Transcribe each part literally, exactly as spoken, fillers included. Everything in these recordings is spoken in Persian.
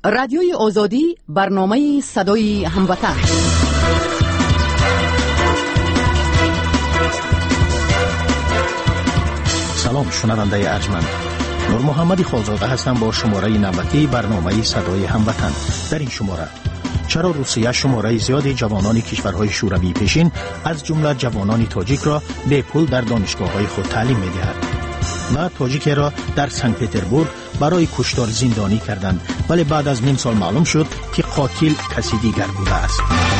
رادیوی آزادی، برنامه صدای هموطن. سلام شنونده ارجمند، نور محمد خالزاده هستم با شماره نوتی برنامه صدای هموطن. در این شماره: چرا روسیه شماره زیادی جوانان کشورهای شوروی پیشین از جمله جوانان تاجیک را به پول در دانشگاه‌های خود تعلیم می‌دهد و تاجیک را در سنت پتربورگ برای کشتار زندانی کردند، ولی بعد از نیم سال معلوم شد که قاتل کسی دیگر بوده است.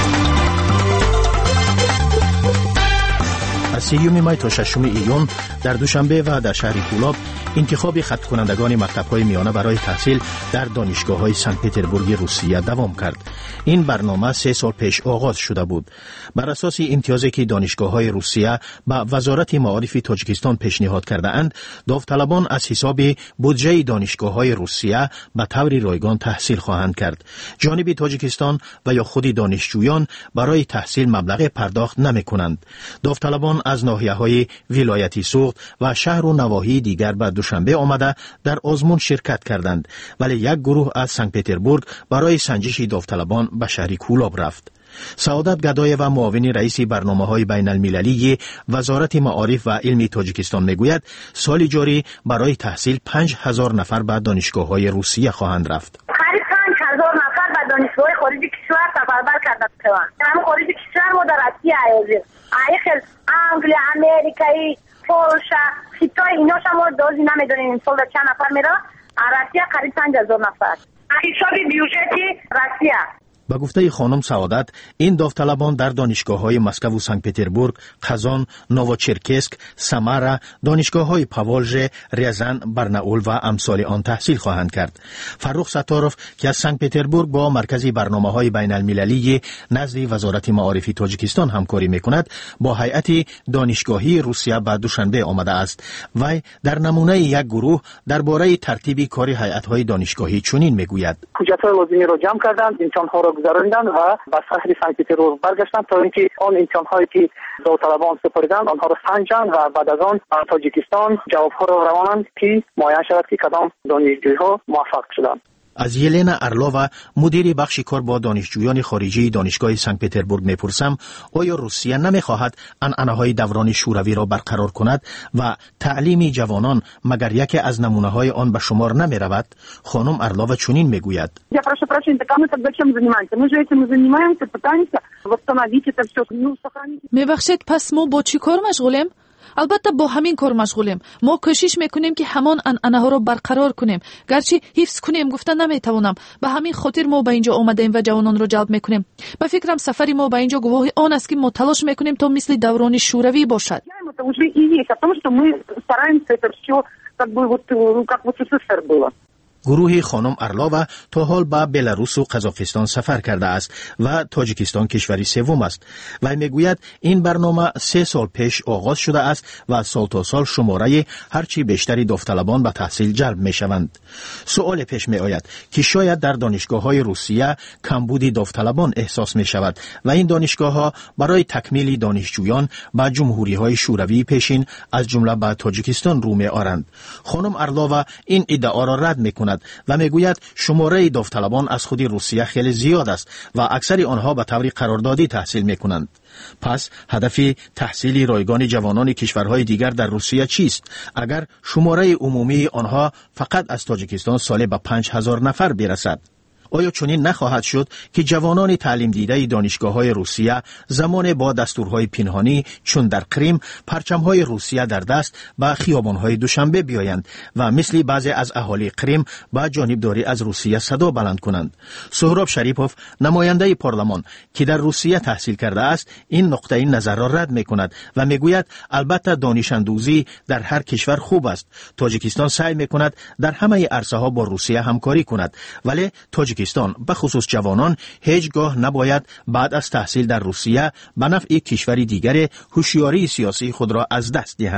از سیوم می تا ششم ایون در دوشنبه و در شهر کولاب انتخاب خط کنندگان مکتب‌های میانه برای تحصیل در دانشگاه‌های سنت پتربورگ روسیه دوام کرد. این برنامه سه سال پیش آغاز شده بود. بر اساس امتیازی که دانشگاه‌های روسیه به وزارت معارف تاجیکستان پیشنهاد کرده‌اند، داوطلبان از حساب بودجه دانشگاه‌های روسیه به طور رایگان تحصیل خواهند کرد. جانب تاجیکستان و یا خود دانشجویان برای تحصیل مبلغ پرداخت نمی‌کنند. داوطلبان از ناحیه‌های ولایتی سوخت و شهر و نواحی دیگر به دوشنبه آمده در آزمون شرکت کردند، ولی یک گروه از سنت پتربورگ برای سنجش داوطلبان به شهر کولاب رفت. سعادت گدای و معاون رئیس برنامه‌های بین المللی وزارت معارف و علم تاجیکستان میگوید سال جاری برای تحصیل پنج هزار نفر به دانشگاه‌های روسیه خواهند رفت. قریب پنج هزار نفر به دانشگاه خارجی کشور سفربر کرده شدند. هم خارجی کشور ما در روسیه ایازی ایخل انگلیس، امریکایی، پولشا، خیتای اینا شما دوزی نمیدونین این سال چند نفر میره. روسیه قریب پنج هزار نفر. حساب بیوجتی روسیه. با گفته خانم سعادت، این داوطلبان در دانشگاه‌های مسکو و سنت پتربورگ، قزان، نووچرکسک، سمارا، دانشگاه‌های پاولژ، ریازان، برناول و امثال آن تحصیل خواهند کرد. فرخ ستاروف که از سنت پتربورگ با مرکز برنامه‌های بین المللی نزد وزارت معارف تاجیکستان همکاری می‌کند، با هیئت دانشگاهی روسیه به دوشنبه آمده است و در نمونه یک گروه درباره ترتیب کار هیئت‌های دانشگاهی چنین می‌گوید: حجت‌های لازمی را جمع کردند، امتحان‌ها را گذراندند و به شهر سنت پتربورگ برگشتند تا اینکه آن امتحان‌هایی که داوطلبان سپردند آنها را سنجند و بعد از آن تاجیکستان جواب‌ها را روانند که معاین شود که کدام دانشجوی‌ها موفق شدند. از یلنا ارلووا مدیر بخش کار با دانشجویان خارجی دانشگاه سنت پتربورگ میپرسم آیا روسیه نمیخواهد عنعنه‌های دوران شوروی را برقرار کند و تعلیم جوانان مگر یکی از نمونه‌های آن به شمار نمیرود؟ خانم ارلووا چنین میگوید: Я прошу прощения, так мы тогда чем занимаемся? Мы же этим занимаемся, пытаемся восстановить это все, ну, сохранить. میبخشید پس ما با چی کار مشغولیم؟ البته با همین کار مشغولیم. ما کوشش میکنیم که همان عنعنه ها را برقرار کنیم، گرچه حفظ کنیم گفتن نمیتوانم. به همین خاطر ما به اینجا آمدیم و جوانان را جلب میکنیم. به فکرم سفر ما به اینجا گواه آن است که ما تلاش میکنیم تا مثل دوران شوروی باشد. Это уже и есть, потому что мы стараемся это все как бы вот как в СССР было. گروه خانم ارلووا تا حال به بلاروس و قزاقستان سفر کرده است و تاجیکستان کشوری سوم است. و میگوید این برنامه سه سال پیش آغاز شده است و سال تا سال شماره هرچی بیشتری داوطلبان به تحصیل جلب میشوند. سوال پیش می آید که شاید در دانشگاه‌های روسیه کمبود داوطلبان احساس می شود و این دانشگاه‌ها برای تکمیل دانشجویان به جمهوری‌های شوروی پیشین از جمله به تاجیکستان رو می آورند. خانم ارلووا این ادعا را رد می‌کند و میگوید شماره داوطلبان از خود روسیه خیلی زیاد است و اکثر آنها به طور قراردادی تحصیل میکنند. پس هدف تحصیلی رایگان جوانان کشورهای دیگر در روسیه چیست اگر شماره عمومی آنها فقط از تاجیکستان سالی به پنج هزار نفر برسد؟ آیا چنین نخواهد شد که جوانان تعلیم دیده دانشگاه‌های روسیه زمان با دستورهای پنهانی چون در کریم پرچم‌های روسیه در دست به خیابان‌های دوشنبه بیایند و مثل بعضی از اهالی کریم با جانبداری از روسیه صدا بلند کنند؟ سهراب شریپوف نماینده پارلمان که در روسیه تحصیل کرده است این نقطه این نظر را رد می‌کند و میگوید البته دانش‌اندوزی در هر کشور خوب است. تاجیکستان سعی می‌کند در همه عرصه‌ها با روسیه همکاری کند، ولی تاجیکستان به خصوص جوانان هیچگاه نباید بعد از تحصیل در روسیه به نفع کشوری دیگر هوشیاری سیاسی خود را از دست دهند.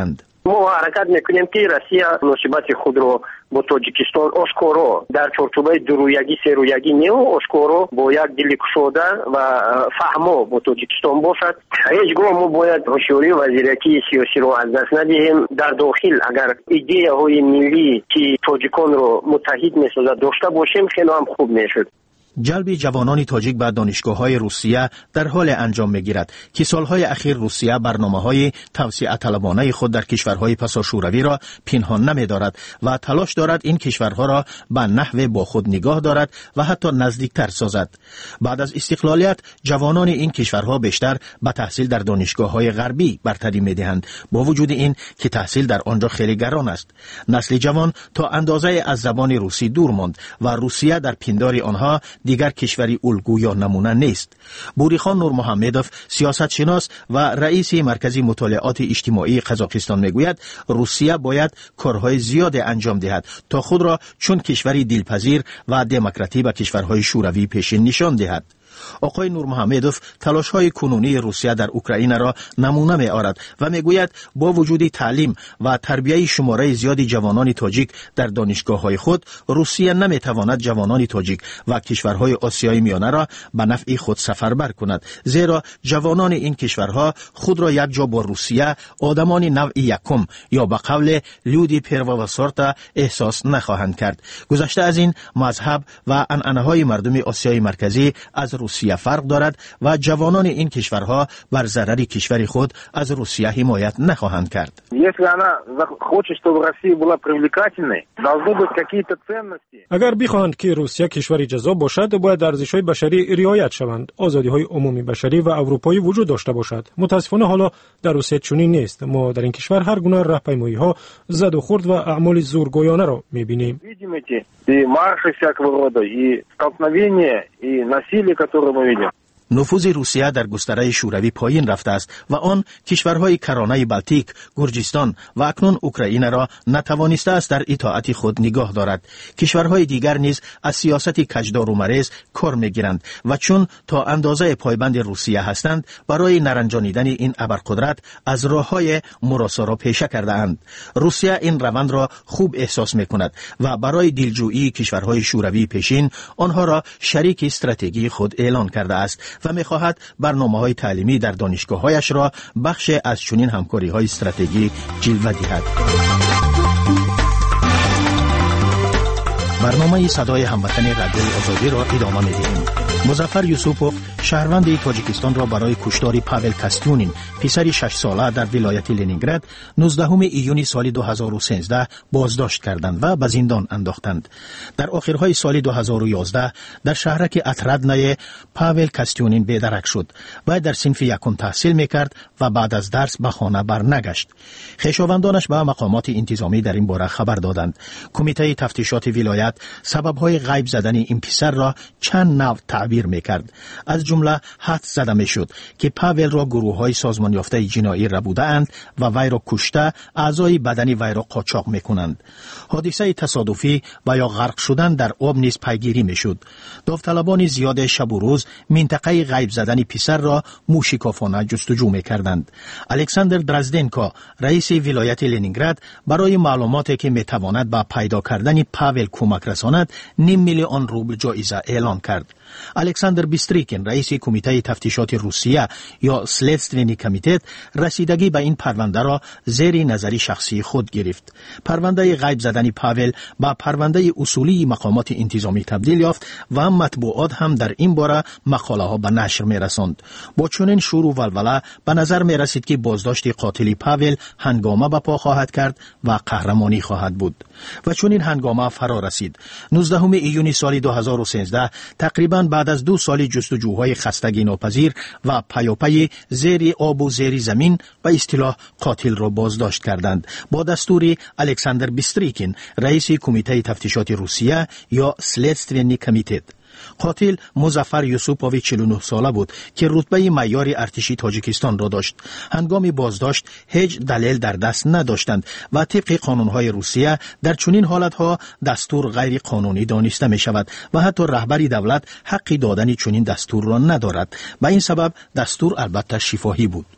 ما حرکت میکنیم که روسیه مناسبت خود رو با تاجیکستان آشکارا در چارچوبه درویگی سرویگی نه آشکارا با یک دل گشوده و فهما با تاجیکستان باشد. هیچگاه ما باید هوشیاری وزیرکی سیاسی رو از دست ندهیم. در داخل اگر ایده های ملی که تاجیکان رو متحد میسازد داشته باشیم خیلی هم خوب میشد. جلب جوانان تاجیک به دانشگاه‌های روسیه در حال انجام می‌گیرد که سالهای اخیر روسیه برنامه‌های توسعه طلبانه خود در کشورهای پساشوروی را پنهان نمی‌دارد و تلاش دارد این کشورها را به نحو با خود نگاه دارد و حتی نزدیکتر سازد. بعد از استقلالیت جوانان این کشورها بیشتر به تحصیل در دانشگاه‌های غربی برتری می‌دهند، با وجود این که تحصیل در آنجا خیلی گران است. نسل جوان تا اندازه از زبان روسی دور ماند و روسیه در پندار آنها دیگر کشوری الگو یا نمونه نیست. بوریخان نورمحمدوف سیاستشناس و رئیس مرکز مطالعات اجتماعی قزاقستان میگوید روسیه باید کارهای زیاد انجام دهد تا خود را چون کشوری دلپذیر و دموکراتی به کشورهای شوروی پیشین نشان دهد. آقای نورمحمدوف تلاش‌های کنونی روسیه در اوکراین را نمونه می‌آورد و میگوید با وجود تعلیم و تربیت شماره زیادی جوانان تاجیک در دانشگاه‌های خود، روسیه نمی‌تواند جوانان تاجیک و کشورهای آسیای میانه را به نفع خود سفربر کند، زیرا جوانان این کشورها خود را یک جا با روسیه آدمان نوع یکم یا به قول لودی پروا و سورتا احساس نخواهند کرد. گذشته از این مذهب و عنعنه‌های مردم آسیای مرکزی از روسیه فرق دارد و جوانان این کشورها بر ضرر کشور خود از روسیه حمایت نخواهند کرد. اگر بخواهند که روسیه کشوری جذاب باشد، باید ارزش‌های بشری رعایت شوند، آزادی‌های عمومی بشری و اروپایی وجود داشته باشد. متاسفانه حالا در روسیه چنین نیست. ما در این کشور هر گونه راهپیمایی‌ها، زد و خورد و اعمال زورگویانه را می‌بینیم. نفوذ روسیه در گستره شوروی پایین رفته است و آن کشورهای کرانه بالتیک، گرجستان و اکنون اوکراین را نتوانسته است در اطاعت خود نگاه دارد. کشورهای دیگر نیز از سیاست کجدار و مریض کار میگیرند و چون تا اندازه پایبند روسیه هستند، برای نرنجانیدن این ابرقدرت از راههای مراسا را پیشه کرده اند. روسیه این روند را خوب احساس میکند و برای دلجویی کشورهای شوروی پیشین آنها را شریک استراتژی خود اعلان کرده است و می‌خواهد برنامه‌های تعلیمی در دانشگاه‌هایش را بخش از چنین همکاری‌های استراتژیک جلوه دهد. برنامه صدای هموطن رادیوی آزادی را ادامه می‌دهیم. مظفر یوسوپوف شهروند تاجیکستان را برای کشتار پاول کاستیونین، پسر شش ساله در ولایت لنینگراد، نوزدهم ایون سال دو هزار و سیزده بازداشت کردند و به زندان انداختند. در آخرهای سال دو هزار و یازده در شهرک اتردنای پاول کاستیونین بیدرک شد و در صنف یکم تحصیل میکرد و بعد از درس به خانه برنگشت. خویشاوندانش به مقامات انتظامی در این باره خبر دادند. کمیته تفتیشات ولایت سببهای غیب زدن این پسر را چند نوع تعبیر میکرد. از جمله حدس زده میشد که پاول را گروه‌های سازمان یافته جنایی را بودند و وی را کشته اعضای بدنی وی را قاچاق میکنند. حادثه تصادفی و یا غرق شدن در آب نیز پیگیری میشد. داوطلبان زیاد شب و روز منطقه غیب زدن پسر را موشکافانه جستجو میکردند. الکساندر درازدنکو رئیس ولایت لنینگراد برای معلوماتی که میتواند به پیدا کردن پاول کمک رساند نیم میلیون روبل جایزه اعلان کرد. الکساندر بیستریکین رئیس کمیته تفتیشات روسیه یا سلیدستوینی کمیته رسیدگی به این پرونده را زیر نظری شخصی خود گرفت. پرونده غیب زدن پاول با پرونده اصولی مقامات انتظامی تبدیل یافت و مطبوعات هم در این باره مقاله ها به نشر می رساند. با چنین شور و ولوله به نظر می رسید که بازداشت قاتل پاول هنگامه به پا خواهد کرد و قهرمانی خواهد بود. و چون این هنگامه فرا رسید. نوزدهم ایون سال دو هزار و سیزده تقریباً بعد از دو سال جستجوهای خستگی ناپذیر و پیاپی زیر آب و زیر زمین به اصطلاح قاتل را بازداشت کردند با دستور الکساندر بیستریکین رئیس کمیته تفتیشات روسیه یا سلیدستوینی کمیته. قاتل مظفر یوسوپوف چهل و نه ساله بود که رتبه معیار ارتشی تاجیکستان را داشت. هنگام بازداشت هیچ دلیل در دست نداشتند و طبق قانونهای روسیه در چنین حالتها دستور غیر قانونی دانسته می شود و حتی رهبری دولت حق دادن چنین دستور را ندارد. به این سبب دستور البته شفاهی بود.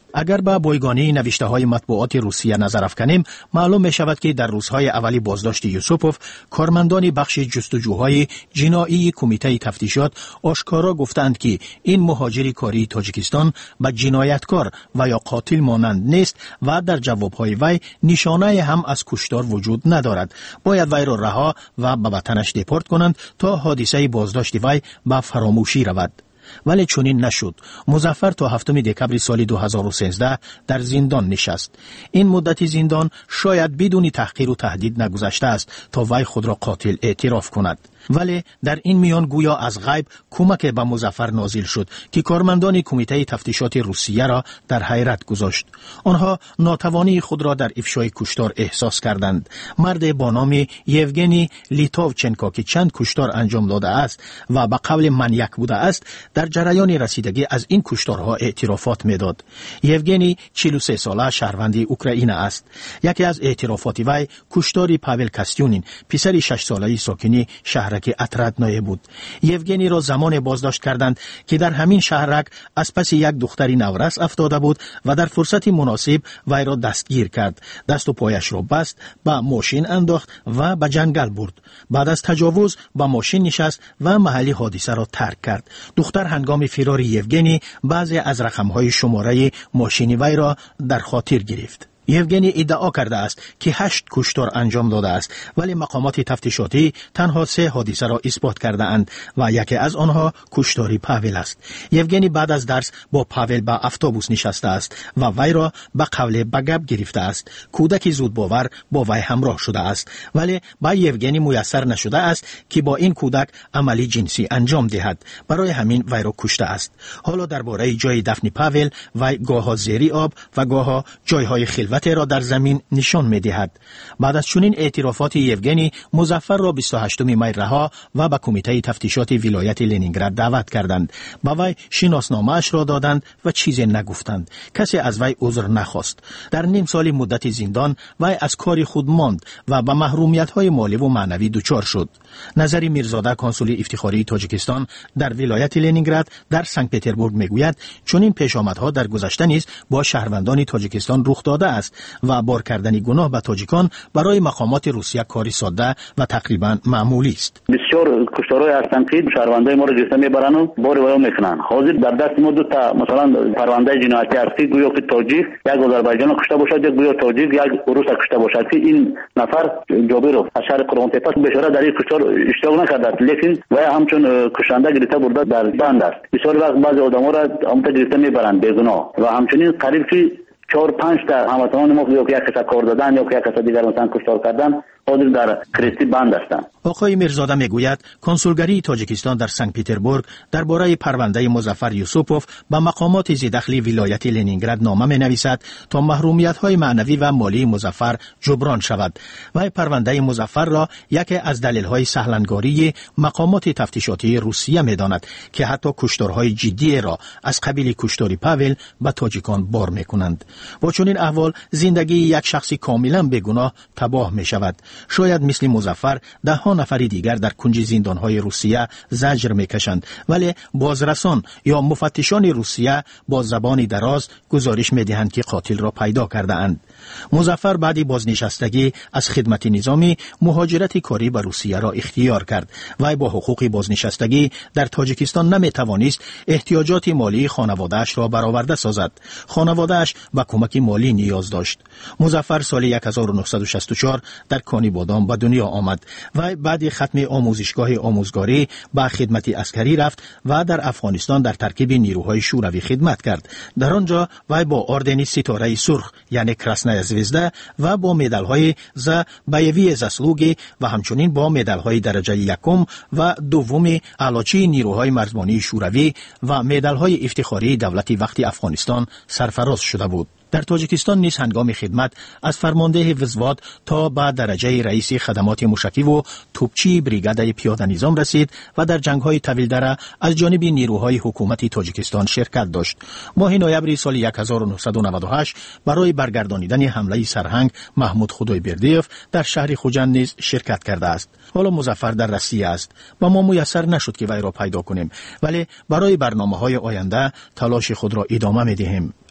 اگر به بایگانی نوشته های مطبوعات روسیه نظر افکنیم، معلوم می شود که در روزهای اولی بازداشت یوسوپوف، کارمندان بخش جستجوهای جنایی کمیته تفتیشات آشکارا گفتند که این مهاجر کاری تاجیکستان به جنایتکار و یا قاتل مانند نیست و در جوابهای وی نشانه هم از کشتار وجود ندارد. باید وی را رها و به وطنش دپورت کنند تا حادثه بازداشت وی به فراموشی رود. ولی چنین نشد. مظفر تا هفتم دکبر سال دو هزار و سیزده در زندان نشست. این مدت زندان شاید بدون تحقیر و تهدید نگذشته است تا وی خود را قاتل اعتراف کند. ولی در این میان گویا از غیب کمک به مظفر نازل شد که کارمندان کمیته تفتیشات روسیه را در حیرت گذاشت. آنها ناتوانی خود را در افشای کشتار احساس کردند. مرد با نام یوگنی لیتووچنکو که چند کشتار انجام داده است و به قول من یک بوده است، در جریان رسیدگی از این کشتارها اعترافات میداد. یوگنی چهل و سه ساله شهروند اوکراین است. یکی از اعترافات وی کشتار پاول کاستیونین، پسر شش ساله ساکنی شهر که اتردنایه بود. یوگنی را زمان بازداشت کردند که در همین شهرک از پس یک دختری نورس افتاده بود و در فرصت مناسب وی را دستگیر کرد. دست و پایش را بست، به ماشین انداخت و به جنگل برد. بعد از تجاوز به ماشین نشست و محل حادثه را ترک کرد. دختر هنگام فرار یوگنی بعضی از رقم‌های شماره ماشین وی را در خاطر گرفت. یوگنی ادعا کرده است که هشت کشتار انجام داده است، ولی مقامات تفتیشاتی تنها سه حادثه را اثبات کرده اند و یکی از آنها کشتاری پاول است. یوگنی بعد از درس با پاول به اتوبوس نشسته است و وی را به قول به گپ گرفته است. کودکی زود باور با وی همراه شده است، ولی به یوگنی میسر نشده است که با این کودک عملی جنسی انجام دهد. برای همین وی را کشته است. حالا درباره جای دفن پاول وی گاه‌ها زیر آب و گاه‌ها جای‌های خلوت را در زمین نشان می دهد. بعد از چنین اعترافات یوگنی، مظفر را بیست و هشتم می رها و به کمیته تفتیشات ولایت لنینگراد دعوت کردند. با وی شناسنامه اش را دادند و چیزی نگفتند. کسی از وی عذر نخواست. در نیم سال مدت زندان وی از کار خود ماند و به محرومیت های مالی و معنوی دچار شد. نظری میرزاده، کنسول افتخاری تاجیکستان در ولایت لنینگراد در سنت پترزبورگ میگوید چنین پیشامدها در گذشته نیز با شهروندان تاجیکستان رخ داده است و بار کردن گناه به تاجیکان برای مقامات روسیه کاری ساده و تقریبا معمولی است. بسیار کشتارهای هستند که شهروندای ما را گرفته میبرن و بار ویو میکنن. حاضر در دست ما دو تا مثلا پرونده جنایتی هست، گویا که تاجیک یک آذربایجان کشته باشد، یک گویا تاجیک یک روس کشته باشد که این نفر جابرو از شهر قرغان تپه بشاره در این کشتار اشتراک نکرده، لیکن وی همچون کشنده گرفته برده در بند است. بسیار وقت بعضی آدما را همونطور گرفته میبرن بگناه و همچنین قریب که چهار پنج تا هموطنان ما یا که یک کس کار دادن یا که یک کس دیگر مثلا کشتار کردن حاضر در کریستی بند هستند. آقای میرزاده میگوید کنسولگری تاجیکستان در سنت پترزبورگ درباره پرونده مظفر یوسوپوف به مقامات ذی‌دخل ولایت لنینگراد نامه مینویسد تا محرومیت‌های معنوی و مالی مظفر جبران شود و پرونده مظفر را یکی از دلایل سهلنگاری مقامات تفتیشاتی روسیه میداند که حتی کشتارهای جدی را از قبیل کشتاری پاول به تاجیکان بار میکنند. با چنین احوال زندگی یک شخصی کاملا بیگناه تباه میشود. شاید مثل مظفر ده ها نفر دیگر در کنج زندانهای روسیه زجر میکشند، ولی بازرسان یا مفتشان روسیه با زبان دراز گزارش میدهند که قاتل را پیدا کرده اند. مظفر بعد بازنشستگی از خدمت نظامی مهاجرت کاری به روسیه را اختیار کرد و با حقوق بازنشستگی در تاجیکستان نمیتوانست احتیاجات مالی خانواده‌اش را برآورده سازد. خانواده‌اش به کمک مالی نیاز داشت. مظفر سال هزار و نهصد و شصت و چهار در کانی بادام به دنیا آمد و بعد ختم آموزشگاه آموزگاری به خدمت عسکری رفت و در افغانستان در ترکیب نیروهای شوروی خدمت کرد. در آنجا وی با اردن ستاره سرخ یعنی کراسنایا زوزدا و با مدال‌های ز بایوی زاسلوگی و همچنین با مدال‌های درجه یکم و دوم اعلاچی نیروهای مرزبانی شوروی و مدال‌های افتخاری دولت وقتی افغانستان سرفراز شده بود. در تاجیکستان نیز هنگام خدمت از فرمانده وزواد تا به درجه رئیس خدمات موشکی و توپچی بریگاد پیاده نظام رسید و در جنگ‌های طویل‌دره از جانب نیروهای حکومت تاجیکستان شرکت داشت. ماه نوامبر سال هزار و نهصد و نود و هشت برای برگردانیدن حمله سرهنگ محمود خدایبردیف در شهر خوجند نیز شرکت کرده است. حالا مظفر در روسیه است و ما میسر نشد که وی را پیدا کنیم، ولی برای برنامه‌های آینده تلاش خود را ادامه می‌دهیم.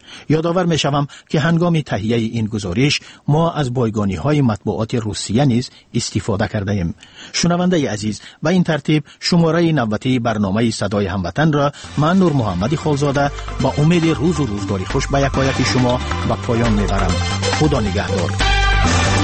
یادآور می شوم که هنگام تهیه این گزارش ما از بایگانی های مطبوعات روسیه نیز استفاده کرده ایم. شنونده عزیز، به این ترتیب شماره نوبتی برنامه صدای هموطن را من نور محمد خالزاده با امید روز و روزگاری خوش به یکایک شما به پایان می برم. خدا نگهدار.